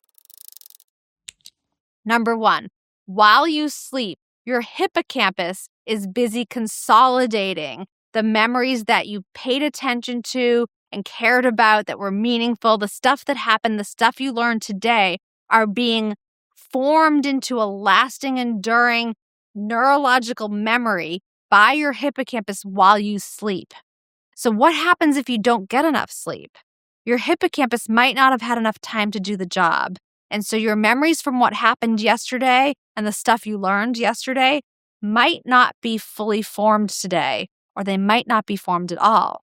Number 1, while you sleep, your hippocampus is busy consolidating the memories that you paid attention to and cared about that were meaningful. The stuff that happened, the stuff you learned today are being formed into a lasting, enduring neurological memory by your hippocampus while you sleep. So what happens if you don't get enough sleep? Your hippocampus might not have had enough time to do the job. And so your memories from what happened yesterday and the stuff you learned yesterday might not be fully formed today, or they might not be formed at all.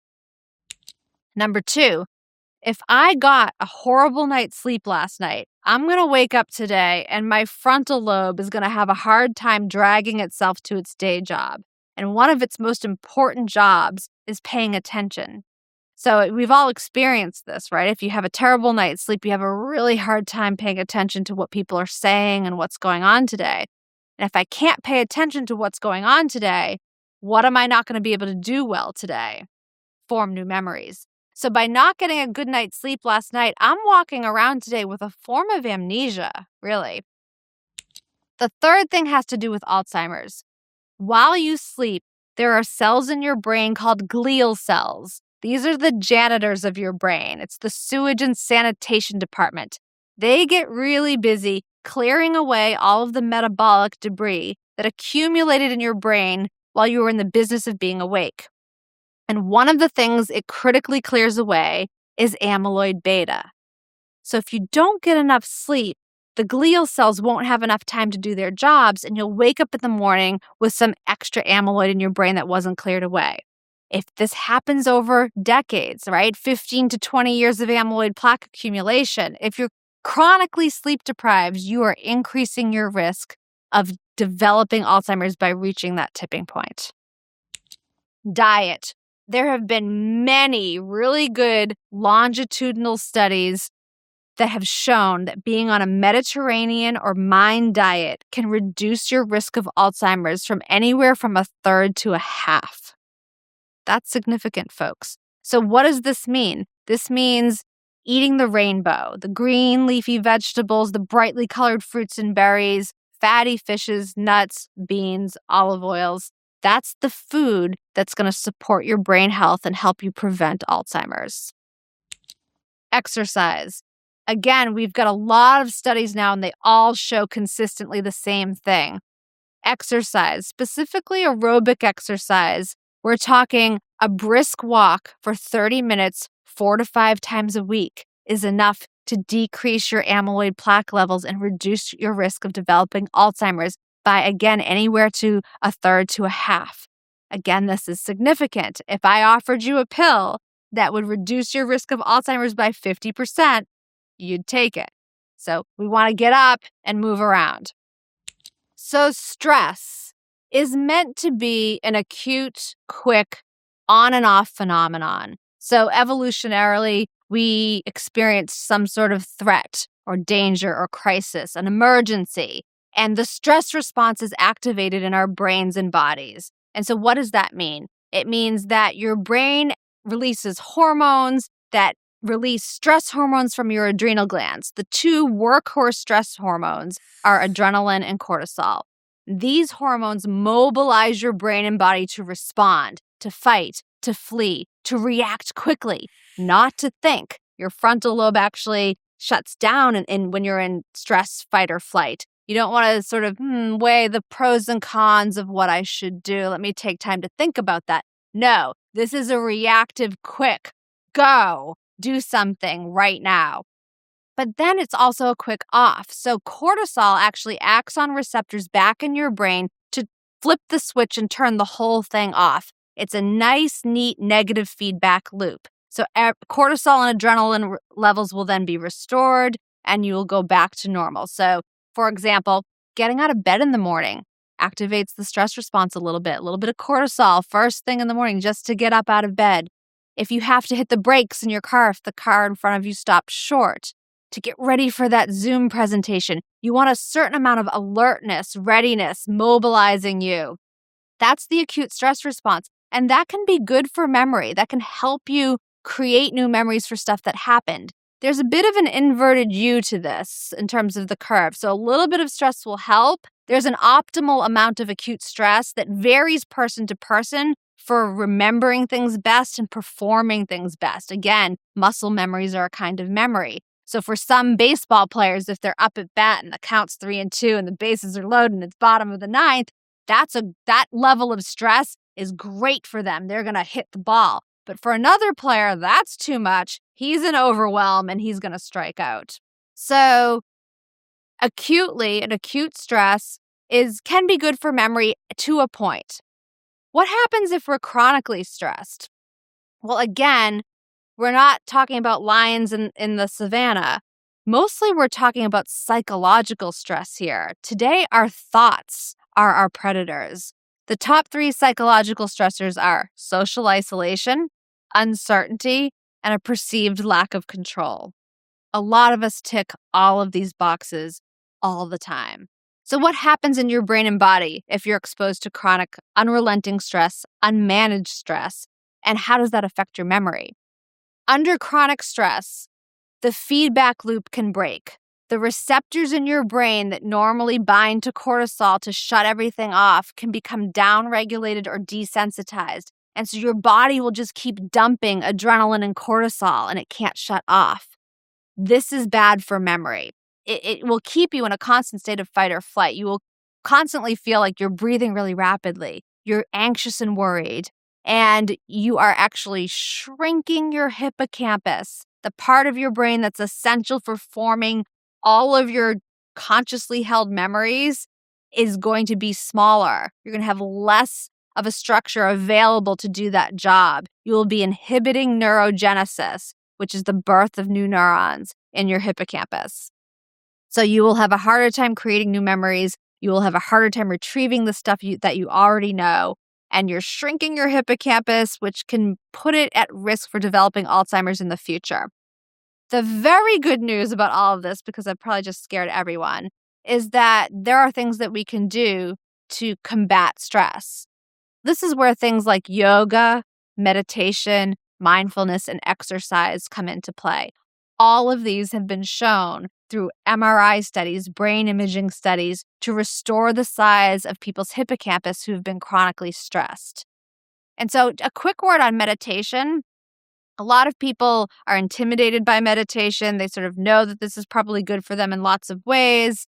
Number 2, if I got a horrible night's sleep last night, I'm going to wake up today and my frontal lobe is going to have a hard time dragging itself to its day job. And one of its most important jobs is paying attention. So we've all experienced this, right? If you have a terrible night's sleep, you have a really hard time paying attention to what people are saying and what's going on today. And if I can't pay attention to what's going on today, what am I not going to be able to do well today? Form new memories. So by not getting a good night's sleep last night, I'm walking around today with a form of amnesia, really. The third thing has to do with Alzheimer's. While you sleep, there are cells in your brain called glial cells. These are the janitors of your brain. It's the sewage and sanitation department. They get really busy clearing away all of the metabolic debris that accumulated in your brain while you were in the business of being awake. And one of the things it critically clears away is amyloid beta. So if you don't get enough sleep, the glial cells won't have enough time to do their jobs, and you'll wake up in the morning with some extra amyloid in your brain that wasn't cleared away. If this happens over decades, right, 15 to 20 years of amyloid plaque accumulation, if you're chronically sleep deprived, you are increasing your risk of developing Alzheimer's by reaching that tipping point. Diet. There have been many really good longitudinal studies that have shown that being on a Mediterranean or MIND diet can reduce your risk of Alzheimer's from anywhere from 1/3 to 1/2. That's significant, folks. So what does this mean? This means eating the rainbow, the green leafy vegetables, the brightly colored fruits and berries, fatty fishes, nuts, beans, olive oils. That's the food that's going to support your brain health and help you prevent Alzheimer's. Exercise. Again, we've got a lot of studies now, and they all show consistently the same thing. Exercise, specifically aerobic exercise. We're talking a brisk walk for 30 minutes, 4 to 5 times a week is enough to decrease your amyloid plaque levels and reduce your risk of developing Alzheimer's by, again, anywhere to 1/3 to 1/2. Again, this is significant. If I offered you a pill that would reduce your risk of Alzheimer's by 50%, you'd take it. So we want to get up and move around. So stress is meant to be an acute, quick, on and off phenomenon. So evolutionarily, we experience some sort of threat or danger or crisis, an emergency, and the stress response is activated in our brains and bodies. And so what does that mean? It means that your brain releases hormones that release stress hormones from your adrenal glands. The 2 workhorse stress hormones are adrenaline and cortisol. These hormones mobilize your brain and body to respond, to fight, to flee, to react quickly, not to think. Your frontal lobe actually shuts down when you're in stress, fight, or flight. You don't want to sort of weigh the pros and cons of what I should do. Let me take time to think about that. No, this is a reactive, quick, go, do something right now. But then it's also a quick off. So cortisol actually acts on receptors back in your brain to flip the switch and turn the whole thing off. It's a nice, neat, negative feedback loop. So cortisol and adrenaline levels will then be restored and you will go back to normal. So, for example, getting out of bed in the morning activates the stress response a little bit of cortisol first thing in the morning just to get up out of bed. If you have to hit the brakes in your car, if the car in front of you stops short, to get ready for that Zoom presentation, you want a certain amount of alertness, readiness, mobilizing you. That's the acute stress response. And that can be good for memory. That can help you create new memories for stuff that happened. There's a bit of an inverted U to this in terms of the curve. So a little bit of stress will help. There's an optimal amount of acute stress that varies person to person for remembering things best and performing things best. Again, muscle memories are a kind of memory. So for some baseball players, if they're up at bat and the count's 3-2 and the bases are loaded and it's bottom of the ninth, that level of stress is great for them. They're going to hit the ball. But for another player, that's too much. He's in overwhelm and he's going to strike out. So an acute stress can be good for memory to a point. What happens if we're chronically stressed? Well, again, we're not talking about lions in the savannah. Mostly we're talking about psychological stress here. Today, our thoughts are our predators. The top 3 psychological stressors are social isolation, uncertainty, and a perceived lack of control. A lot of us tick all of these boxes all the time. So what happens in your brain and body if you're exposed to chronic, unrelenting stress, unmanaged stress, and how does that affect your memory? Under chronic stress, the feedback loop can break. The receptors in your brain that normally bind to cortisol to shut everything off can become downregulated or desensitized. And so your body will just keep dumping adrenaline and cortisol and it can't shut off. This is bad for memory. It will keep you in a constant state of fight or flight. You will constantly feel like you're breathing really rapidly. You're anxious and worried. And you are actually shrinking your hippocampus, the part of your brain that's essential for forming all of your consciously held memories is going to be smaller. You're going to have less of a structure available to do that job. You will be inhibiting neurogenesis, which is the birth of new neurons in your hippocampus. So you will have a harder time creating new memories. You will have a harder time retrieving the stuff that you already know. And you're shrinking your hippocampus, which can put it at risk for developing Alzheimer's in the future. The very good news about all of this, because I've probably just scared everyone, is that there are things that we can do to combat stress. This is where things like yoga, meditation, mindfulness, and exercise come into play. All of these have been shown through MRI studies, brain imaging studies, to restore the size of people's hippocampus who have been chronically stressed. And so a quick word on meditation. A lot of people are intimidated by meditation. They sort of know that this is probably good for them in lots of ways,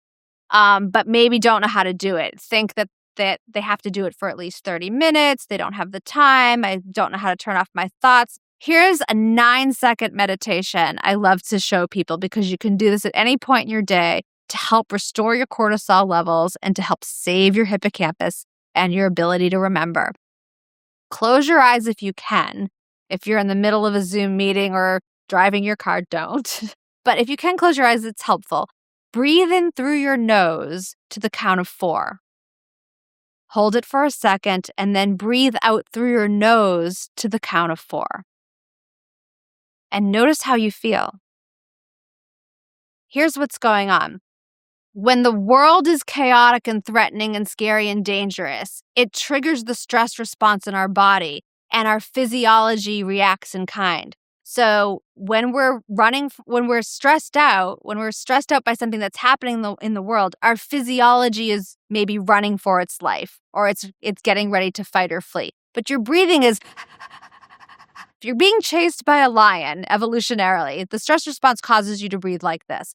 but maybe don't know how to do it. Think that they have to do it for at least 30 minutes. They don't have the time. I don't know how to turn off my thoughts. Here's a 9-second meditation I love to show people because you can do this at any point in your day to help restore your cortisol levels and to help save your hippocampus and your ability to remember. Close your eyes if you can. If you're in the middle of a Zoom meeting or driving your car, don't. But if you can close your eyes, it's helpful. Breathe in through your nose to the count of 4. Hold it for a second and then breathe out through your nose to the count of 4. And notice how you feel. Here's what's going on. When the world is chaotic and threatening and scary and dangerous, it triggers the stress response in our body and our physiology reacts in kind. So when we're stressed out by something that's happening in the world, our physiology is maybe running for its life or it's getting ready to fight or flee. But your breathing is If you're being chased by a lion, evolutionarily, the stress response causes you to breathe like this.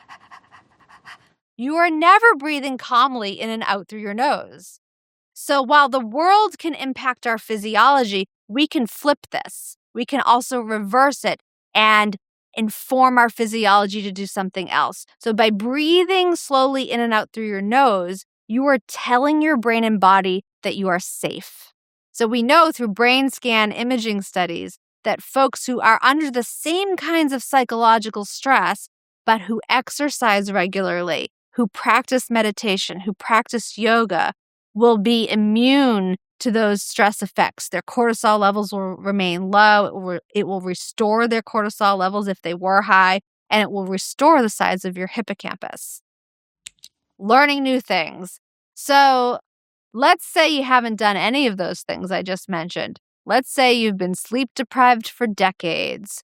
You are never breathing calmly in and out through your nose. So while the world can impact our physiology, we can flip this. We can also reverse it and inform our physiology to do something else. So by breathing slowly in and out through your nose, you are telling your brain and body that you are safe. So we know through brain scan imaging studies that folks who are under the same kinds of psychological stress, but who exercise regularly, who practice meditation, who practice yoga, will be immune to those stress effects. Their cortisol levels will remain low. It will restore their cortisol levels if they were high, and it will restore the size of your hippocampus. Learning new things. So let's say you haven't done any of those things I just mentioned. Let's say you've been sleep deprived for decades.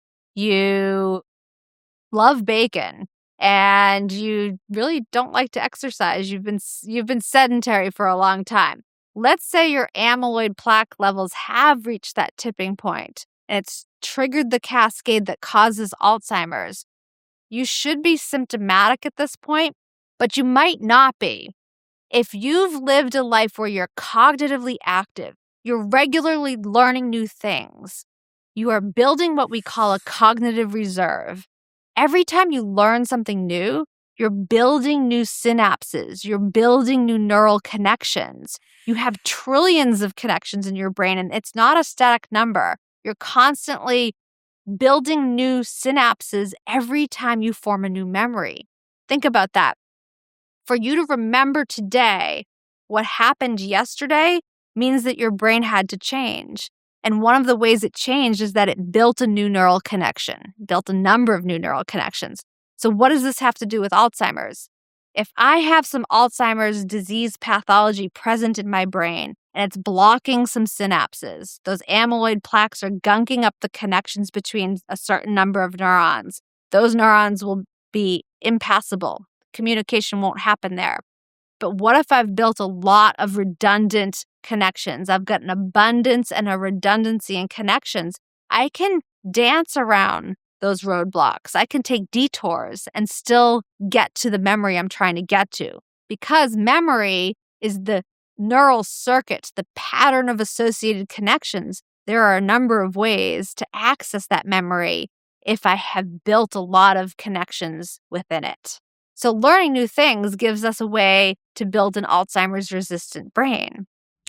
You love bacon and you really don't like to exercise. You've been sedentary for a long time. Let's say your amyloid plaque levels have reached that tipping point and it's triggered the cascade that causes Alzheimer's. You should be symptomatic at this point, but you might not be. If you've lived a life where you're cognitively active, you're regularly learning new things, you are building what we call a cognitive reserve. Every time you learn something new, you're building new synapses, you're building new neural connections. You have trillions of connections in your brain, and it's not a static number. You're constantly building new synapses every time you form a new memory. Think about that. For you to remember today what happened yesterday means that your brain had to change. And one of the ways it changed is that it built a new neural connection, built a number of new neural connections. So what does this have to do with Alzheimer's? If I have some Alzheimer's disease pathology present in my brain and it's blocking some synapses, those amyloid plaques are gunking up the connections between a certain number of neurons. Those neurons will be impassable. Communication won't happen there. But what if I've built a lot of redundant connections? I've got an abundance and a redundancy in connections. I can dance around those roadblocks. I can take detours and still get to the memory I'm trying to get to. Because memory is the neural circuit, the pattern of associated connections. There are a number of ways to access that memory if I have built a lot of connections within it. So learning new things gives us a way to build an Alzheimer's resistant brain.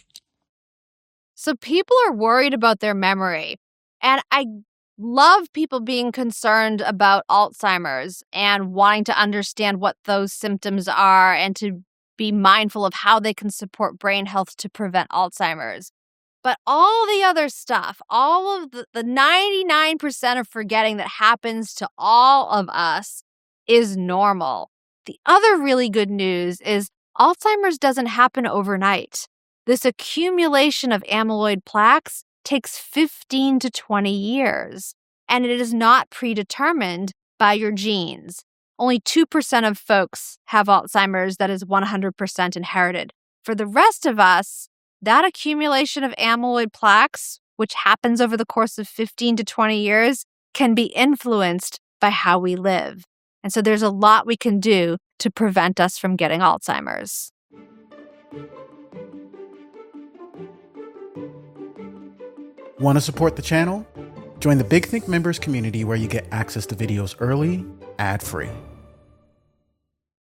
So people are worried about their memory. And I love people being concerned about Alzheimer's and wanting to understand what those symptoms are and to be mindful of how they can support brain health to prevent Alzheimer's. But all the other stuff, all of the 99% of forgetting that happens to all of us is normal. The other really good news is Alzheimer's doesn't happen overnight. This accumulation of amyloid plaques takes 15 to 20 years, and it is not predetermined by your genes. Only 2% of folks have Alzheimer's that is 100% inherited. For the rest of us, that accumulation of amyloid plaques, which happens over the course of 15 to 20 years, can be influenced by how we live. And so there's a lot we can do to prevent us from getting Alzheimer's. Want to support the channel? Join the Big Think members community where you get access to videos early, ad-free.